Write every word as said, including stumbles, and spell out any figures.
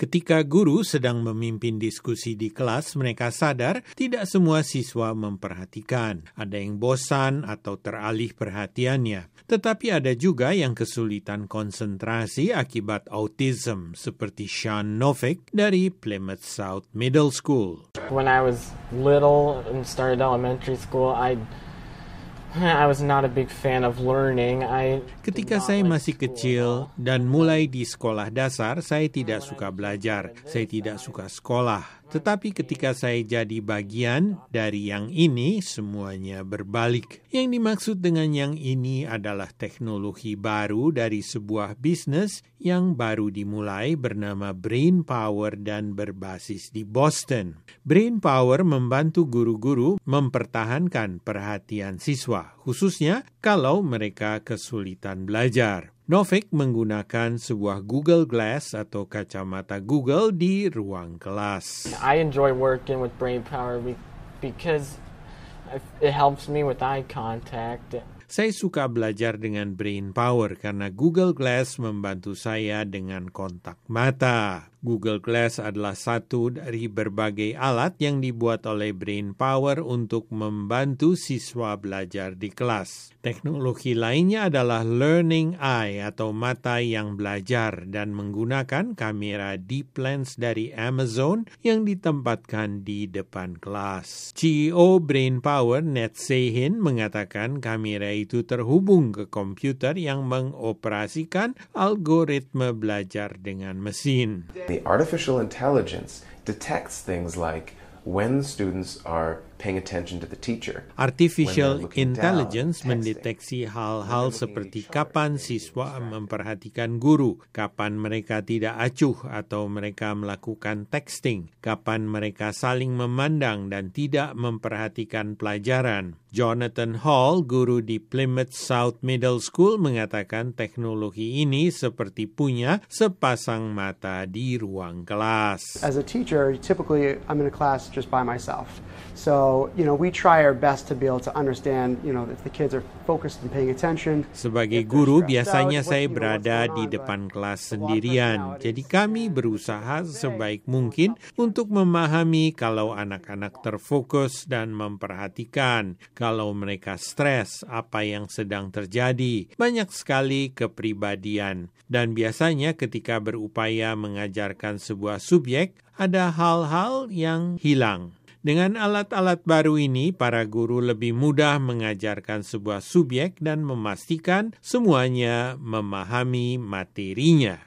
Ketika guru sedang memimpin diskusi di kelas, mereka sadar tidak semua siswa memperhatikan. Ada yang bosan atau teralih perhatiannya. Tetapi ada juga yang kesulitan konsentrasi akibat autism, seperti Sean Novick dari Plymouth South Middle School. When I was little and started elementary school, I I was not a big fan of learning. I Ketika saya masih kecil dan mulai di sekolah dasar, saya tidak suka belajar. Saya tidak suka sekolah. Tetapi ketika saya jadi bagian dari yang ini, semuanya berbalik. Yang dimaksud dengan yang ini adalah teknologi baru dari sebuah bisnis yang baru dimulai bernama Brain Power dan berbasis di Boston. Brain Power membantu guru-guru mempertahankan perhatian siswa, khususnya kalau mereka kesulitan belajar. Novick menggunakan sebuah Google Glass atau kacamata Google di ruang kelas. I enjoy working with Brain Power because it helps me with eye contact. Saya suka belajar dengan Brain Power karena Google Glass membantu saya dengan kontak mata. Google Glass adalah satu dari berbagai alat yang dibuat oleh Brain Power untuk membantu siswa belajar di kelas. Teknologi lainnya adalah Learning Eye atau mata yang belajar dan menggunakan kamera Deep Lens dari Amazon yang ditempatkan di depan kelas. C E O Brain Power, Ned Sahin, mengatakan kamera itu terhubung ke komputer yang mengoperasikan algoritma belajar dengan mesin. The artificial intelligence detects things like when students are paying attention to the teacher. Artificial intelligence mendeteksi hal-hal seperti kapan siswa memperhatikan guru, kapan mereka tidak acuh atau mereka melakukan texting, kapan mereka saling memandang dan tidak memperhatikan pelajaran. Jonathan Hall, guru di Plymouth South Middle School, mengatakan teknologi ini seperti punya sepasang mata di ruang kelas. As a teacher, typically I'm in a class just by myself. So, you know, we try our best to be able to understand, you know, if the kids are focused and paying attention. Sebagai guru, biasanya saya berada di depan kelas sendirian. Jadi kami berusaha sebaik mungkin untuk memahami kalau anak-anak terfokus dan memperhatikan. Kalau mereka stres, apa yang sedang terjadi. Banyak sekali kepribadian. Dan biasanya ketika berupaya mengajarkan sebuah subjek, ada hal-hal yang hilang. Dengan alat-alat baru ini, para guru lebih mudah mengajarkan sebuah subjek dan memastikan semuanya memahami materinya.